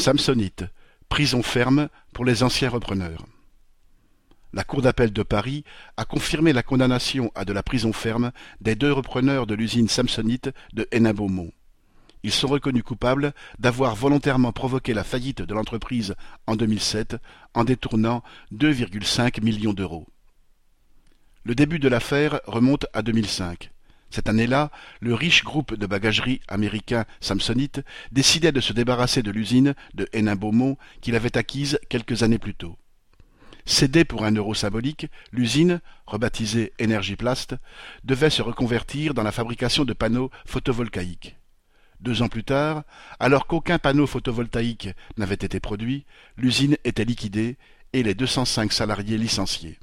Samsonite, prison ferme pour les anciens repreneurs. La Cour d'appel de Paris a confirmé la condamnation à de la prison ferme des 2 repreneurs de l'usine Samsonite de Hénin-Beaumont. Ils sont reconnus coupables d'avoir volontairement provoqué la faillite de l'entreprise en 2007 en détournant 2,5 millions d'euros. Le début de l'affaire remonte à 2005. Cette année-là, le riche groupe de bagagerie américain Samsonite décidait de se débarrasser de l'usine de Hénin-Beaumont qu'il avait acquise quelques années plus tôt. Cédée pour €1 symbolique, l'usine, rebaptisée Energiplast, devait se reconvertir dans la fabrication de panneaux photovoltaïques. 2 ans plus tard, alors qu'aucun panneau photovoltaïque n'avait été produit, l'usine était liquidée et les 205 salariés licenciés.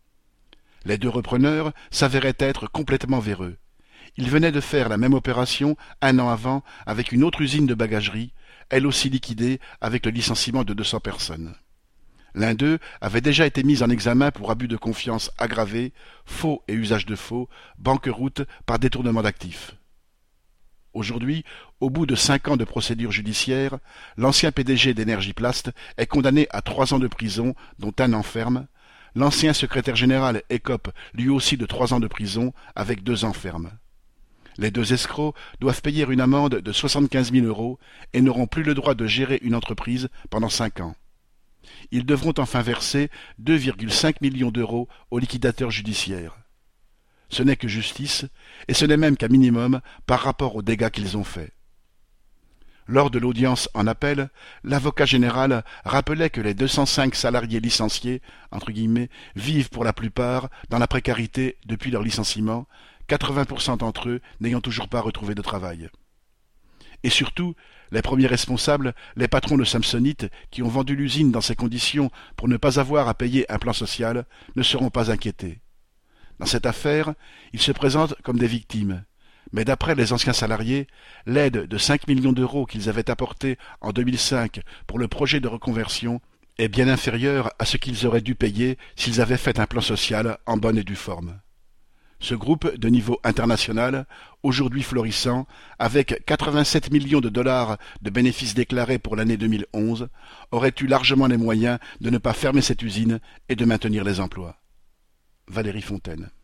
Les 2 repreneurs s'avéraient être complètement véreux. Ils venaient de faire la même opération 1 an avant avec une autre usine de bagagerie, elle aussi liquidée avec le licenciement de 200 personnes. L'un d'eux avait déjà été mis en examen pour abus de confiance aggravé, faux et usage de faux, banqueroute par détournement d'actifs. Aujourd'hui, au bout de 5 ans de procédure judiciaire, l'ancien PDG d'Energiplast est condamné à 3 ans de prison, dont 1 an ferme. L'ancien secrétaire général écope lui aussi de 3 ans de prison, avec 2 ans ferme. Les 2 escrocs doivent payer une amende de 75 000 € et n'auront plus le droit de gérer une entreprise pendant 5 ans. Ils devront enfin verser 2,5 millions d'euros au liquidateur judiciaire. Ce n'est que justice, et ce n'est même qu'un minimum par rapport aux dégâts qu'ils ont faits. Lors de l'audience en appel, l'avocat général rappelait que les 205 salariés licenciés, entre guillemets, vivent pour la plupart dans la précarité depuis leur licenciement, 80% d'entre eux n'ayant toujours pas retrouvé de travail. Et surtout, les premiers responsables, les patrons de Samsonite, qui ont vendu l'usine dans ces conditions pour ne pas avoir à payer un plan social, ne seront pas inquiétés. Dans cette affaire, ils se présentent comme des victimes. Mais d'après les anciens salariés, l'aide de 5 millions d'euros qu'ils avaient apportée en 2005 pour le projet de reconversion est bien inférieure à ce qu'ils auraient dû payer s'ils avaient fait un plan social en bonne et due forme. Ce groupe de niveau international, aujourd'hui florissant, avec 87 millions de dollars de bénéfices déclarés pour l'année 2011, aurait eu largement les moyens de ne pas fermer cette usine et de maintenir les emplois. Valérie Fontaine.